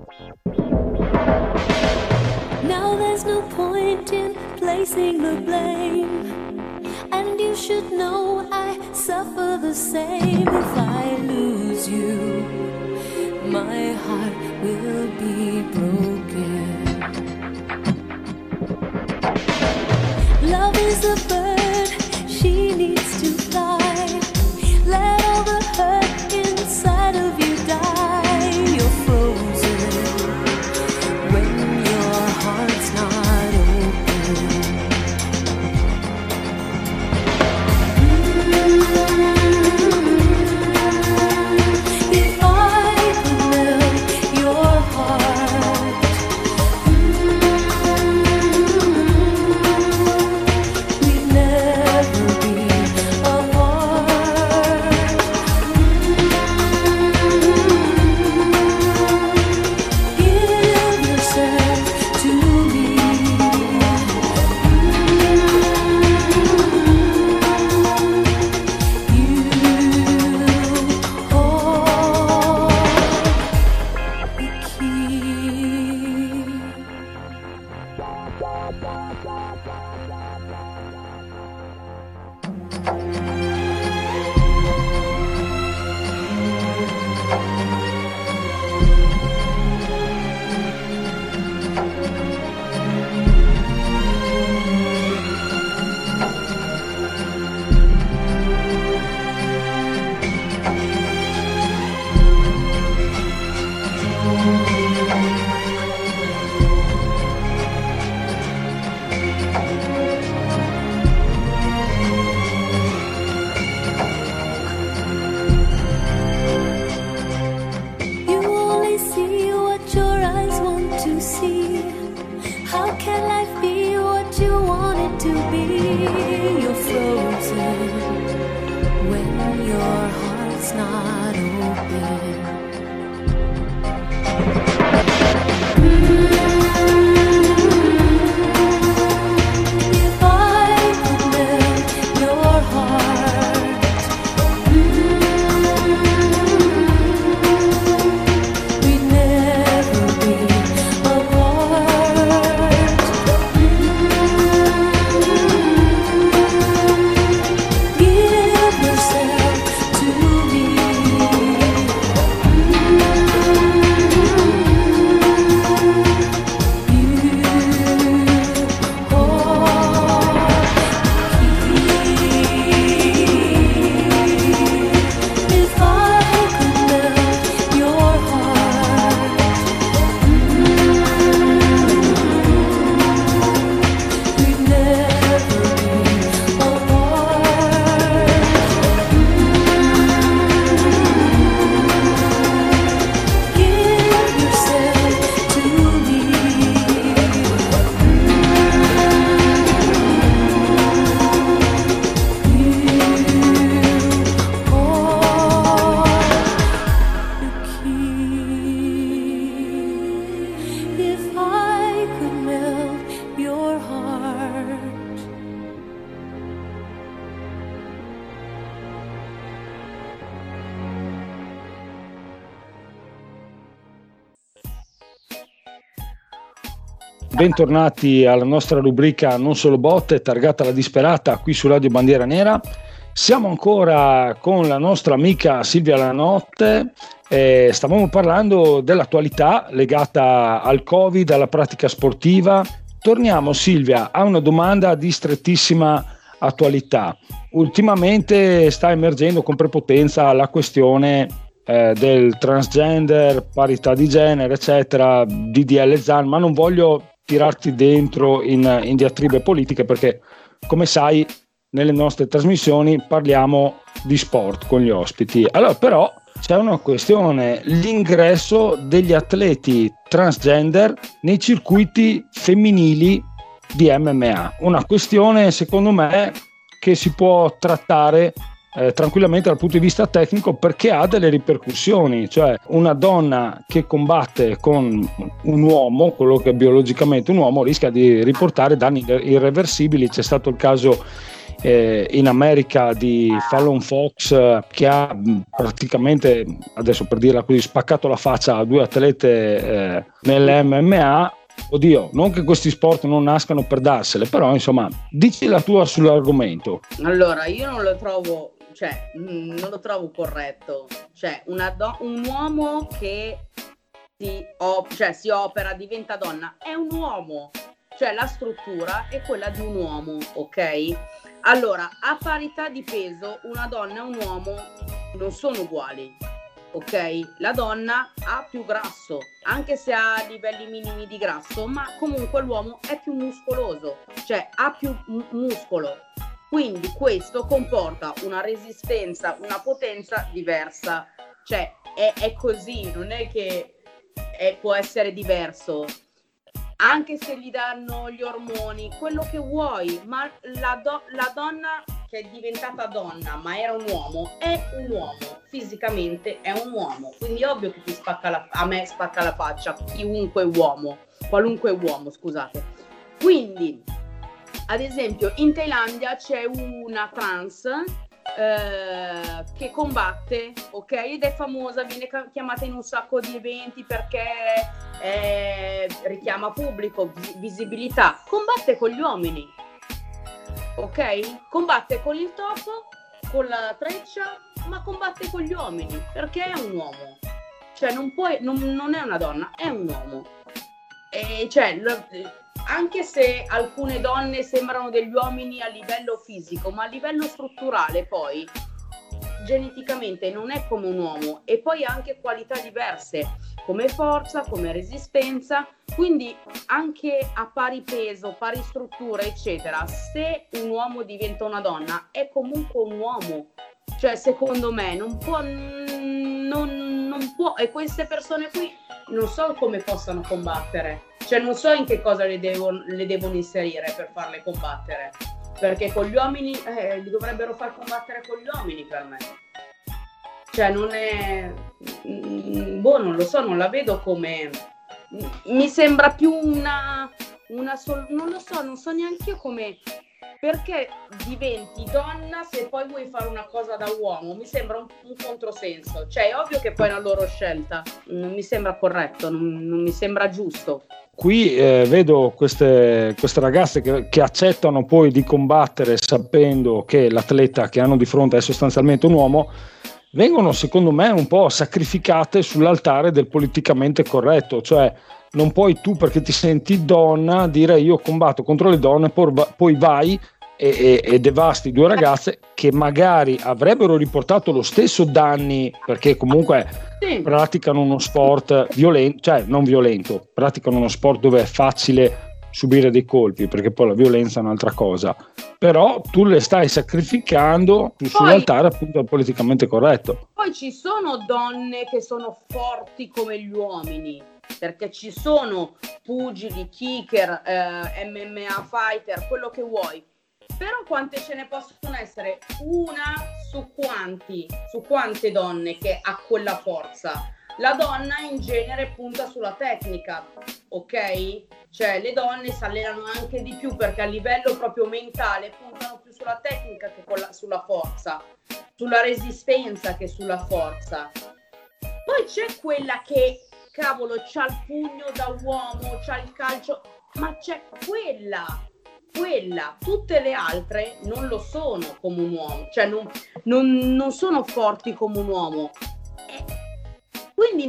D: Now there's no point in placing the blame, and you should know I suffer the same. If I lose you, my heart will be broken. Love is a bird, she needs to fly. Let all the hurt inside of you die. You're frozen when your heart's not open. If I could melt your heart, we'd never be apart. Give yourself to me. You hold the key. You only see what your eyes want to see. How can life be what you want it to be? You're frozen when your heart's not open. If I could melt your heart, we'd never be apart. Give yourself to me.
B: Bentornati alla nostra rubrica Non Solo Botte, targata La Disperata, qui su Radio Bandiera Nera. Siamo ancora con la nostra amica Silvia Lanotte. Stavamo parlando dell'attualità legata al Covid, alla pratica sportiva. Torniamo, Silvia, a una domanda di strettissima attualità. Ultimamente sta emergendo con prepotenza la questione del transgender, parità di genere, eccetera, DDL Zan, ma non voglio tirarti dentro in diatribe politiche, perché come sai nelle nostre trasmissioni parliamo di sport con gli ospiti. Allora però c'è una questione: l'ingresso degli atleti transgender nei circuiti femminili di MMA, una questione secondo me che si può trattare tranquillamente dal punto di vista tecnico, perché ha delle ripercussioni. Cioè, una donna che combatte con un uomo, quello che è biologicamente un uomo, rischia di riportare danni irreversibili. C'è stato il caso in America di Fallon Fox, che ha praticamente, adesso per dirla così, spaccato la faccia a 2 atlete nell'MMA. Oddio, non che questi sport non nascano per darsele, però insomma, dici la tua sull'argomento.
C: Allora, io non lo trovo corretto. Cioè, un uomo che si opera, diventa donna, è un uomo. Cioè, la struttura è quella di un uomo, ok? Allora, a parità di peso, una donna e un uomo non sono uguali. Ok, la donna ha più grasso, anche se ha livelli minimi di grasso, ma comunque l'uomo è più muscoloso, cioè ha più muscolo. Quindi questo comporta una resistenza, una potenza diversa. Cioè è così, non è che può essere diverso. Anche se gli danno gli ormoni, quello che vuoi, ma la donna che è diventata donna ma era un uomo, è un uomo, fisicamente è un uomo, quindi è ovvio che a me spacca la faccia qualunque uomo, scusate. Quindi, ad esempio, in Thailandia c'è una trans che combatte, ok? Ed è famosa, viene chiamata in un sacco di eventi perché richiama pubblico, visibilità, combatte con gli uomini, ok? Combatte con il topo, con la treccia, ma combatte con gli uomini perché è un uomo, cioè non è una donna, è un uomo. E cioè, anche se alcune donne sembrano degli uomini a livello fisico, ma a livello strutturale poi geneticamente non è come un uomo, e poi ha anche qualità diverse come forza, come resistenza, quindi anche a pari peso, pari struttura eccetera, se un uomo diventa una donna è comunque un uomo. Cioè, secondo me non può, e queste persone qui non so come possano combattere, cioè non so in che cosa le devono inserire per farle combattere, perché con gli uomini li dovrebbero far combattere con gli uomini, per me. Cioè non è, non lo so, non la vedo come, mi sembra più non lo so, non so neanche io come, perché diventi donna se poi vuoi fare una cosa da uomo. Mi sembra un controsenso. Cioè è ovvio che poi è una loro scelta, non mi sembra corretto, non mi sembra giusto.
B: Qui vedo queste ragazze che accettano poi di combattere sapendo che l'atleta che hanno di fronte è sostanzialmente un uomo, vengono secondo me un po' sacrificate sull'altare del politicamente corretto. Cioè non puoi tu, perché ti senti donna, dire io combatto contro le donne, poi vai e devasti 2 ragazze che magari avrebbero riportato lo stesso danni, perché comunque praticano uno sport violento, cioè non violento, praticano uno sport dove è facile subire dei colpi, perché poi la violenza è un'altra cosa, però tu le stai sacrificando sull'altare appunto del politicamente corretto.
C: Poi ci sono donne che sono forti come gli uomini, perché ci sono pugili, kicker, MMA fighter, quello che vuoi, però quante ce ne possono essere? Una su quante donne che ha quella forza? La donna in genere punta sulla tecnica, ok? Cioè le donne si allenano anche di più perché a livello proprio mentale puntano più sulla tecnica che sulla forza, sulla resistenza che sulla forza. Poi c'è quella che, cavolo, c'ha il pugno da uomo, c'ha il calcio, ma c'è quella, tutte le altre non lo sono come un uomo, cioè non sono forti come un uomo. Quindi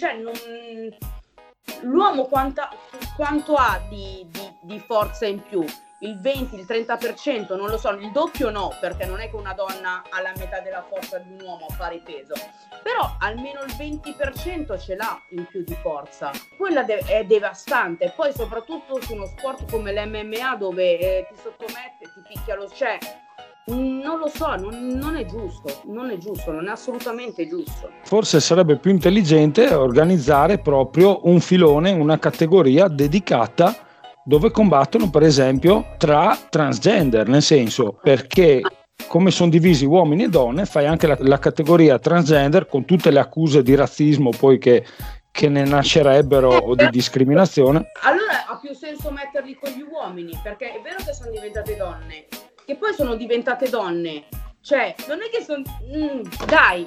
C: l'uomo quanto ha di forza in più? Il 20, il 30%, non lo so, il doppio no, perché non è che una donna ha la metà della forza di un uomo a pari peso, però almeno il 20% ce l'ha in più di forza. Quella è devastante, poi soprattutto su uno sport come l'MMA dove ti sottomette, ti picchia cioè, non lo so, non è giusto, non è assolutamente giusto.
B: Forse sarebbe più intelligente organizzare proprio un filone, una categoria dedicata dove combattono per esempio tra transgender, nel senso, perché come sono divisi uomini e donne fai anche la categoria transgender con tutte le accuse di razzismo poi che ne nascerebbero o di discriminazione.
C: Allora ha più senso metterli con gli uomini, perché è vero che sono diventate donne, che poi sono diventate donne. Cioè, non è che sono... dai!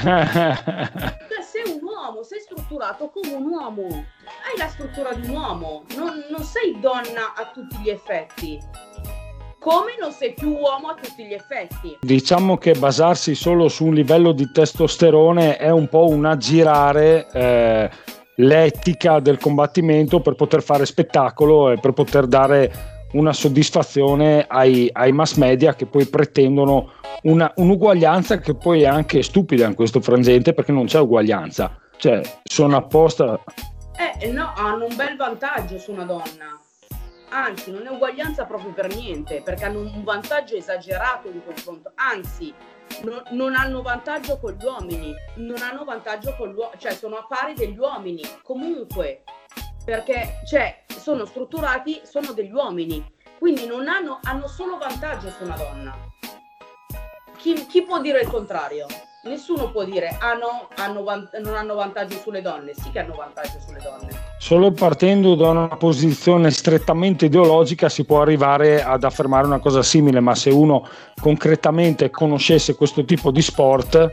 C: Sei un uomo, sei strutturato come un uomo. Hai la struttura di un uomo. Non sei donna a tutti gli effetti. Come non sei più uomo a tutti gli effetti.
B: Diciamo che basarsi solo su un livello di testosterone è un po' un aggirare l'etica del combattimento per poter fare spettacolo e per poter dare una soddisfazione ai mass media, che poi pretendono un'uguaglianza che poi è anche stupida in questo frangente, perché non c'è uguaglianza, cioè sono apposta.
C: No, hanno un bel vantaggio su una donna, anzi non è uguaglianza proprio per niente, perché hanno un vantaggio esagerato in confronto, anzi non hanno vantaggio con gli uomini, cioè sono a pari degli uomini comunque, perché cioè sono strutturati, sono degli uomini, quindi hanno solo vantaggio su una donna. Chi può dire il contrario? Nessuno può dire non hanno vantaggio sulle donne. Sì che hanno vantaggio sulle donne.
B: Solo partendo da una posizione strettamente ideologica si può arrivare ad affermare una cosa simile, ma se uno concretamente conoscesse questo tipo di sport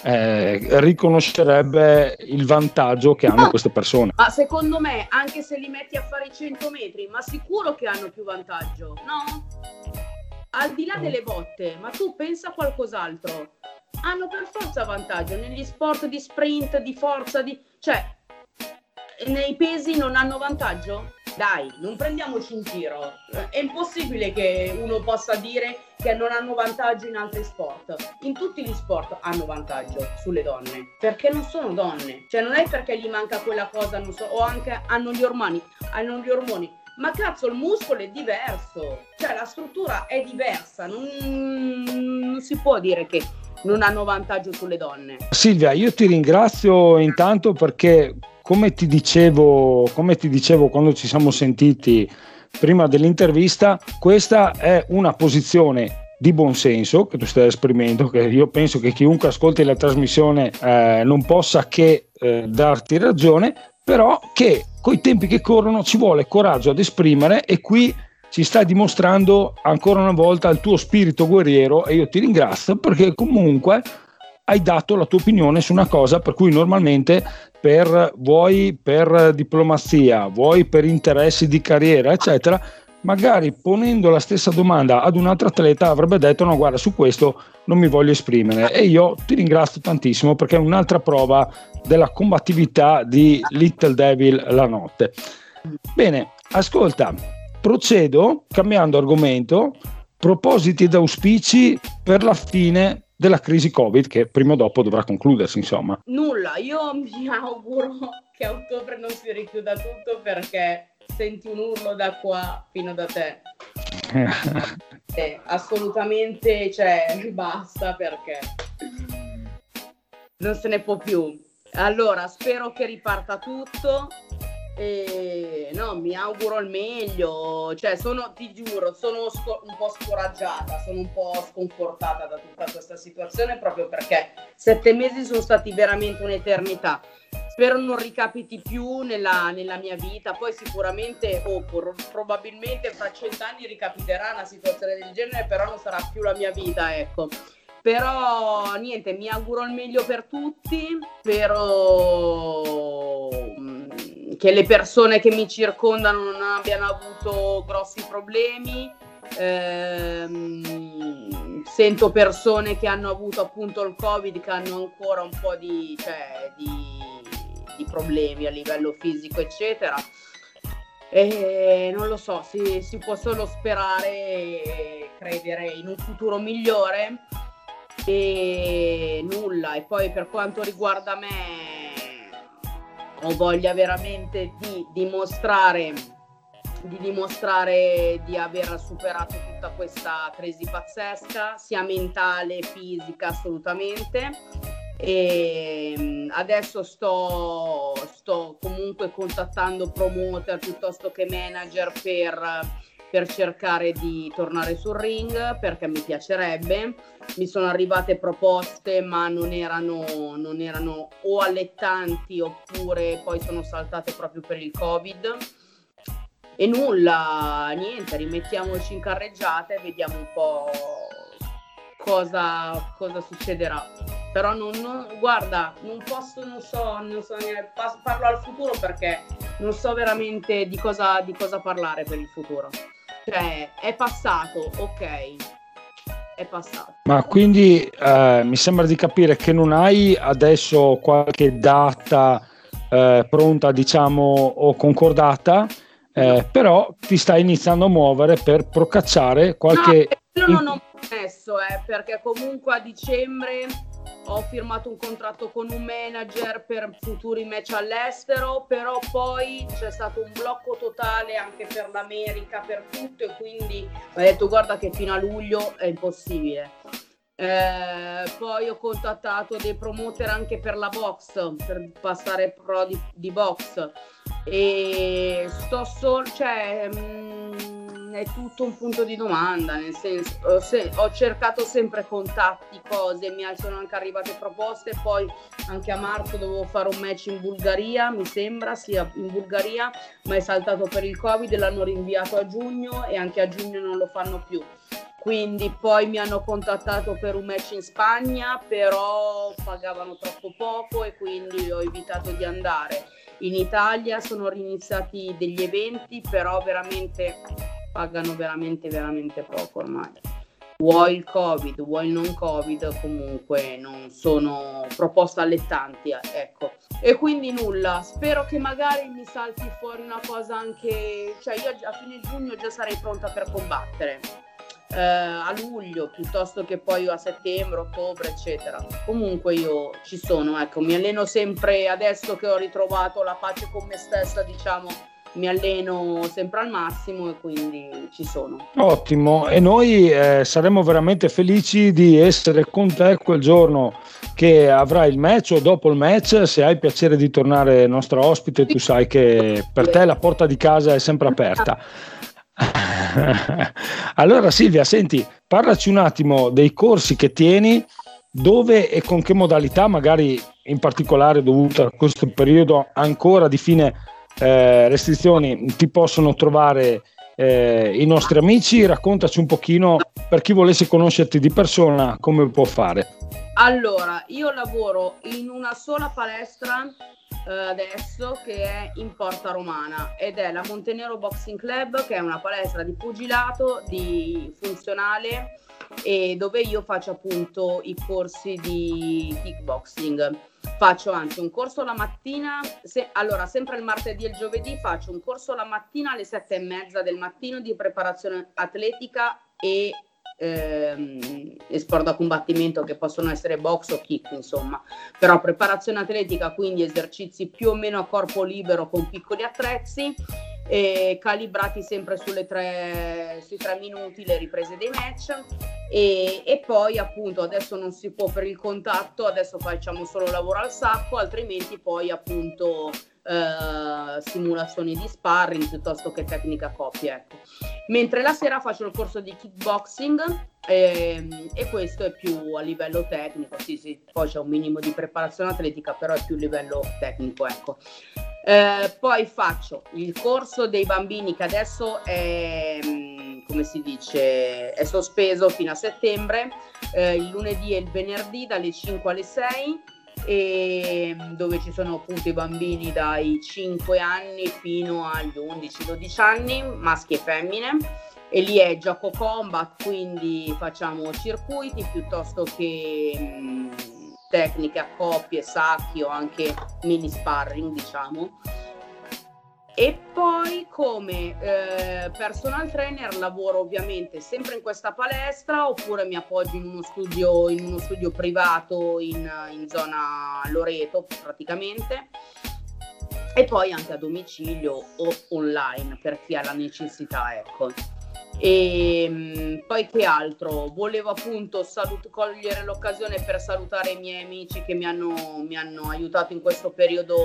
B: riconoscerebbe il vantaggio che hanno queste persone.
C: Ma secondo me, anche se li metti a fare i 100 metri, ma sicuro che hanno più vantaggio, no? Al di là delle botte, ma tu pensa a qualcos'altro. Hanno per forza vantaggio negli sport di sprint, di forza, cioè nei pesi non hanno vantaggio? Dai, non prendiamoci in giro. È impossibile che uno possa dire che non hanno vantaggio in altri sport. In tutti gli sport hanno vantaggio sulle donne, perché non sono donne. Cioè non è perché gli manca quella cosa, non so, o anche hanno gli ormoni. Ma cazzo, il muscolo è diverso, cioè la struttura è diversa, non si può dire che non hanno vantaggio sulle donne.
B: Silvia, io ti ringrazio intanto perché come ti dicevo quando ci siamo sentiti prima dell'intervista, questa è una posizione di buonsenso che tu stai esprimendo, che io penso che chiunque ascolti la trasmissione non possa che darti ragione, però che coi tempi che corrono ci vuole coraggio ad esprimere, e qui ci stai dimostrando ancora una volta il tuo spirito guerriero, e io ti ringrazio perché comunque hai dato la tua opinione su una cosa per cui normalmente vuoi per diplomazia, vuoi per interessi di carriera eccetera, magari ponendo la stessa domanda ad un altro atleta avrebbe detto no, guarda, su questo non mi voglio esprimere. E io ti ringrazio tantissimo perché è un'altra prova della combattività di Little Devil la notte. Bene, ascolta, procedo cambiando argomento. Propositi ed auspici per la fine della crisi Covid, che prima o dopo dovrà concludersi, insomma.
C: Nulla, io mi auguro che a ottobre non si richiuda tutto, perché senti un urlo da qua fino da te. Assolutamente, cioè basta, perché non se ne può più. Allora spero che riparta tutto e no, mi auguro il meglio, cioè ti giuro, sono un po' scoraggiata, sono un po' sconfortata da tutta questa situazione, proprio perché 7 mesi sono stati veramente un'eternità. Spero non ricapiti più nella mia vita. Poi sicuramente probabilmente fra 100 anni ricapiterà una situazione del genere, però non sarà più la mia vita, ecco. Però niente, mi auguro il meglio per tutti, spero che le persone che mi circondano non abbiano avuto grossi problemi. Sento persone che hanno avuto appunto il Covid, che hanno ancora un po' di problemi a livello fisico eccetera, e non lo so, si può solo sperare e credere in un futuro migliore e nulla. E poi per quanto riguarda me, ho voglia veramente di dimostrare di aver superato tutta questa crisi pazzesca, sia mentale, fisica, assolutamente. E adesso sto comunque contattando promoter piuttosto che manager per cercare di tornare sul ring, perché mi piacerebbe. Mi sono arrivate proposte, ma non erano o allettanti oppure poi sono saltate proprio per il Covid. E nulla, niente, rimettiamoci in carreggiata e vediamo un po' cosa succederà. Però guarda, non so neanche, parlo al futuro perché non so veramente di cosa parlare per il futuro. Cioè, è passato, ok, è passato.
B: Ma quindi mi sembra di capire che non hai adesso qualche data pronta, diciamo, o concordata, però ti stai iniziando a muovere per procacciare qualche...
C: No, non ho messo, perché comunque a dicembre ho firmato un contratto con un manager per futuri match all'estero, però poi c'è stato un blocco totale anche per l'America, per tutto, e quindi ho detto guarda che fino a luglio è impossibile. Poi ho contattato dei promoter anche per la box, per passare pro di box, e è tutto un punto di domanda, nel senso ho cercato sempre contatti, cose, mi sono anche arrivate proposte, poi anche a marzo dovevo fare un match in Bulgaria, mi sembra sia in Bulgaria, ma è saltato per il Covid e l'hanno rinviato a giugno, e anche a giugno non lo fanno più. Quindi poi mi hanno contattato per un match in Spagna, però pagavano troppo poco e quindi ho evitato di andare. In Italia sono riniziati degli eventi, però veramente pagano veramente poco ormai. Vuoi il Covid, vuoi il non Covid, comunque non sono proposte allettanti, ecco. E quindi nulla, spero che magari mi salti fuori una cosa anche, cioè io a fine giugno già sarei pronta per combattere. A luglio piuttosto che poi a settembre, ottobre, eccetera. Comunque io ci sono, ecco, mi alleno sempre, adesso che ho ritrovato la pace con me stessa, diciamo, mi alleno sempre al massimo e quindi ci sono.
B: Ottimo, e noi saremo veramente felici di essere con te quel giorno che avrai il match o dopo il match. Se hai piacere di tornare nostra ospite, tu sai che per te la porta di casa è sempre aperta. Allora Silvia, senti, parlaci un attimo dei corsi che tieni, dove e con che modalità, magari in particolare dovuto a questo periodo ancora di fine restrizioni, ti possono trovare i nostri amici. Raccontaci un pochino, per chi volesse conoscerti di persona, come può fare.
C: Allora, io lavoro in una sola palestra adesso, che è in Porta Romana, ed è la Montenero Boxing Club, che è una palestra di pugilato, di funzionale, e dove io faccio appunto i corsi di kickboxing. Faccio anzi un corso la mattina, allora sempre il martedì e il giovedì faccio un corso la mattina alle 7:30 del mattino di preparazione atletica e sport da combattimento, che possono essere box o kick, insomma, però preparazione atletica, quindi esercizi più o meno a corpo libero con piccoli attrezzi, calibrati sempre sui 3 minuti le riprese dei match, e poi appunto adesso non si può per il contatto, adesso facciamo solo lavoro al sacco, altrimenti poi appunto simulazioni di sparring piuttosto che tecnica coppia, ecco. Mentre la sera faccio il corso di kickboxing, e questo è più a livello tecnico, sì, poi c'è un minimo di preparazione atletica, però è più livello tecnico, ecco. Poi faccio il corso dei bambini, che adesso è, come si dice, è sospeso fino a settembre, il lunedì e il venerdì dalle 5 alle 6, e dove ci sono appunto i bambini dai 5 anni fino agli 11-12 anni, maschi e femmine, e lì è gioco combat, quindi facciamo circuiti piuttosto che tecniche a coppie, sacchi o anche mini sparring, diciamo. E poi come personal trainer lavoro ovviamente sempre in questa palestra, oppure mi appoggio in uno studio privato in zona Loreto praticamente, e poi anche a domicilio o online per chi ha la necessità, ecco. E poi che altro, volevo appunto cogliere l'occasione per salutare i miei amici che mi hanno aiutato in questo periodo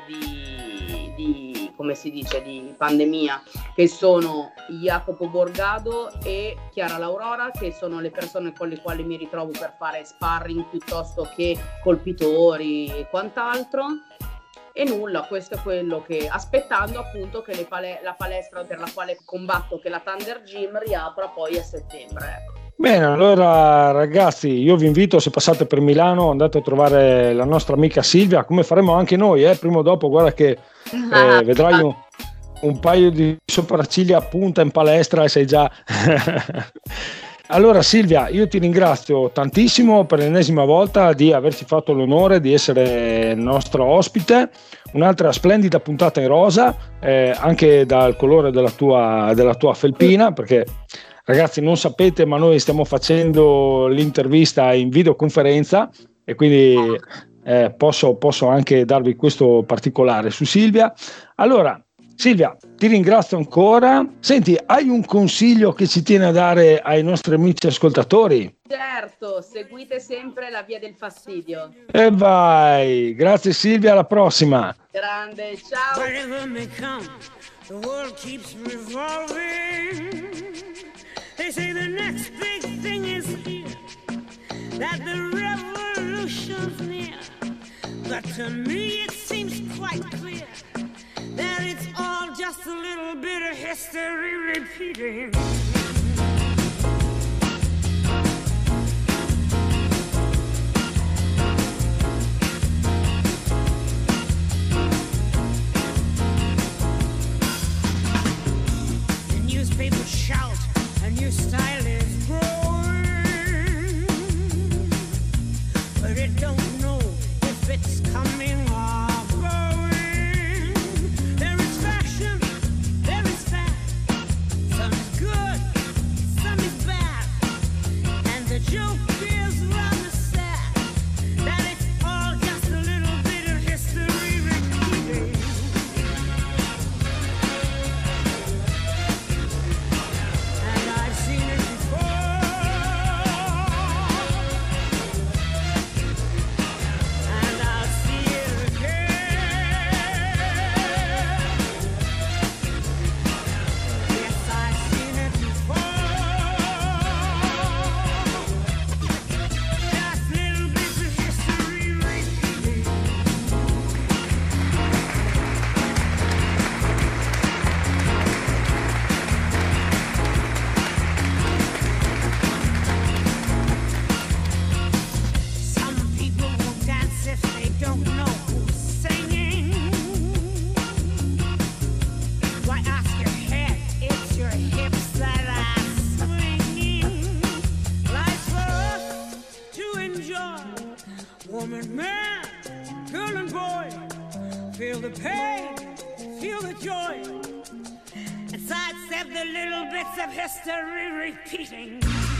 C: di come si dice, di pandemia, che sono Jacopo Borgado e Chiara L'Aurora, che sono le persone con le quali mi ritrovo per fare sparring piuttosto che colpitori e quant'altro. E nulla, questo è quello che, aspettando appunto che la palestra per la quale combatto, che la Thunder Gym, riapra poi a settembre, ecco.
B: Bene, allora ragazzi, io vi invito, se passate per Milano, andate a trovare la nostra amica Silvia, come faremo anche noi, prima o dopo, guarda che vedrai un paio di sopracciglia a punta in palestra e sei già... Allora Silvia, io ti ringrazio tantissimo per l'ennesima volta di averci fatto l'onore di essere nostro ospite, un'altra splendida puntata in rosa, anche dal colore della tua felpina, perché ragazzi non sapete ma noi stiamo facendo l'intervista in videoconferenza e quindi posso anche darvi questo particolare su Silvia. Allora Silvia, ti ringrazio ancora. Senti, hai un consiglio che ci tieni a dare ai nostri amici ascoltatori?
C: Certo, seguite sempre la via del fastidio.
B: E vai, grazie Silvia, alla prossima.
C: Grande, ciao.
E: Whatever may come, the world keeps revolving. They say the next big thing is here, that the revolution's near. But to me it seems quite clear that it's all just a little bit of history repeating. The newspapers shout, a new style is growing, but it don't know if it's coming or going. There is fashion, there is fact, some is good, some is bad, and the joke is rather sad, that it's all just a little bit of history repeating. And I've seen it before, and I'll see it again. Yes, I've seen it before, just little bits of history repeating. Some people won't dance if they don't know who's singing. Why ask your head? It's your hips that are swinging. Life's for us to enjoy. Woman, man, girl and boy, feel the pain, feel the joy, and sidestep the little bits of history repeating.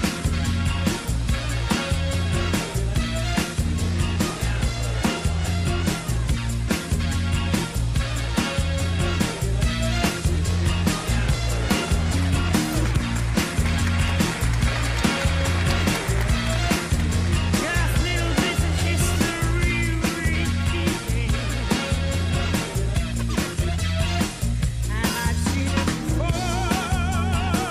E: Just little bits of history repeating. And I've seen it before,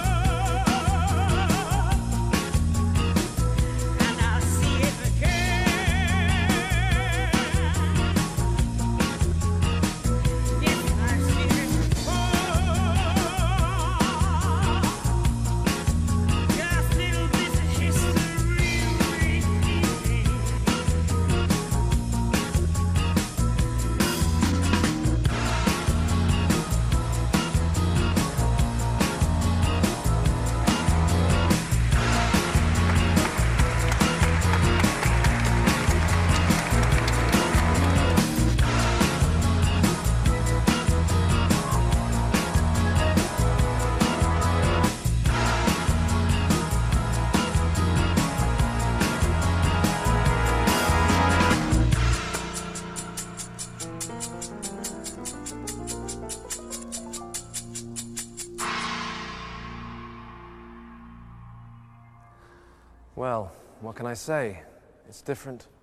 E: and I'll see it again. Yes, I've seen it before, just little bits of history repeating.
F: Well, what can I say? It's different